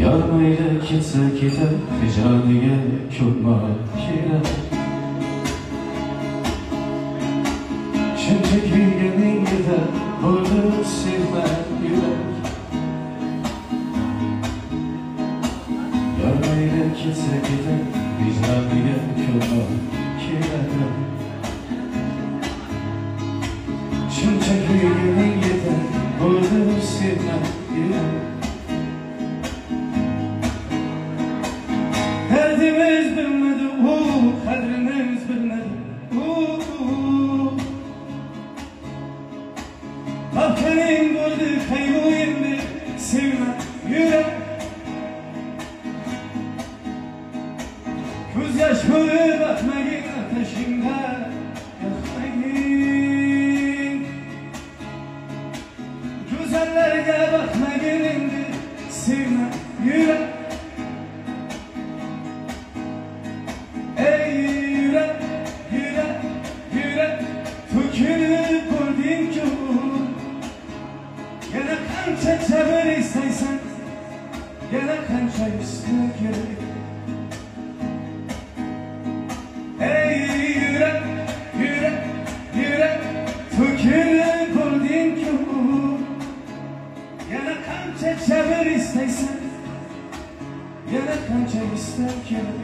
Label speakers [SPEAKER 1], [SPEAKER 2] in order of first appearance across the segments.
[SPEAKER 1] Yarmayla ketsa ketar, hijroniga ko'nmak kerak. Shuncha kuyganing yetar, bo'ldi sevmak yurak. Yarmayla ketsa ketar, hijroniga ko'nmak kerak. Shuncha kuyganing yetar, bo'ldi sevmak yurak. Derdimiz bilmedi, kadrimiz bilmedi. Afkenin gördü, kaybı yendi, sevme yürek. Göz yaş görür, bakmayın ateşinde, yakmayın. Güzellerine bakmayın indi, sevme yürek. Ey yürek, yürek, yürek, tökülüp gördüğüm ki yana kança çabır isteysen, yana kança istek gerek. Ey yürek, yürek, yürek, tökülüp gördüğüm ki yana kança çabır isteysen, yana kança istek gerek.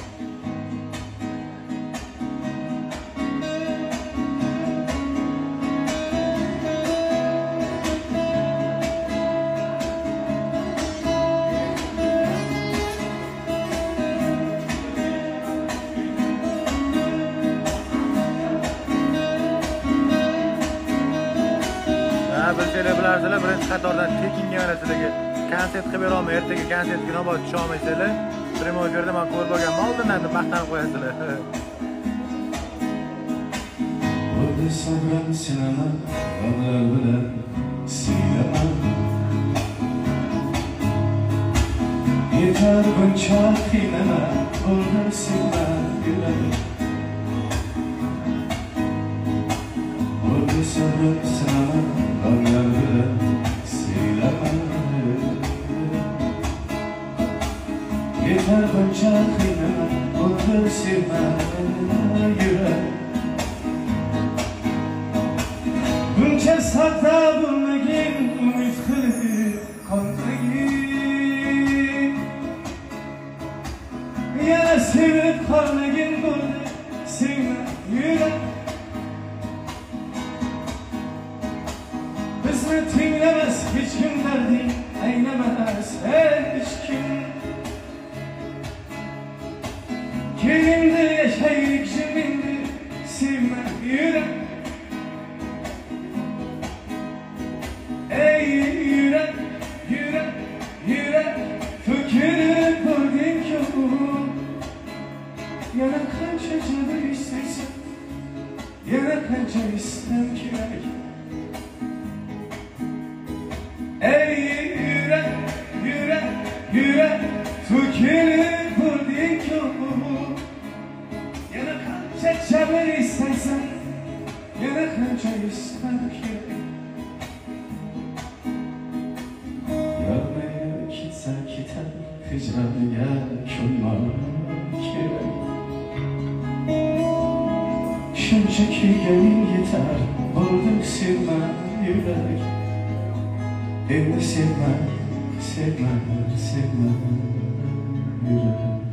[SPEAKER 2] Bilsanglar bilarsizlar, birinchi qatordan tekinga mana sizlarga konsert qilib berolmay, ertaga konsertga nobod tusha olmaysizlar. Primoy efirda men ko'rib olganman, oldindan deb maqtanib qo'yasizlar.
[SPEAKER 1] Bo'ldi sabran sinaman, g'amlar bilan siylaman. Yetar buncha qiynama, bo'ldi sevmak yurak. Bo'ldi sabran sinaman, g'amlar bilan siylaman. Yetar buncha qiynama, bo'ldi sevmak yurak. Buncha sahta bo'lmagin, umid qilib qolmagin. Yana sevib qolmagin, bo'ldi sevmak yurak. Bizni tinglamas hech kim, darding anglamas hech kim. Kelimde yaşayık şimdi, sevmek yürek. Ey yürek, yürek, yürek, tökülüp gördün ki yana kança canı istersen, yana kança istem gerek. Ey yürek, yürek, yürek, tökülüp gördün ki yana kança çabır istersen, yana kança istem gerek. Yarmaya ketsa ketar, hijroniga ko'nmak kerak. Shuncha kuyganing yetar, bo'ldi sevmak yurak. Endi sevmak, sevmak, sevmak yurak.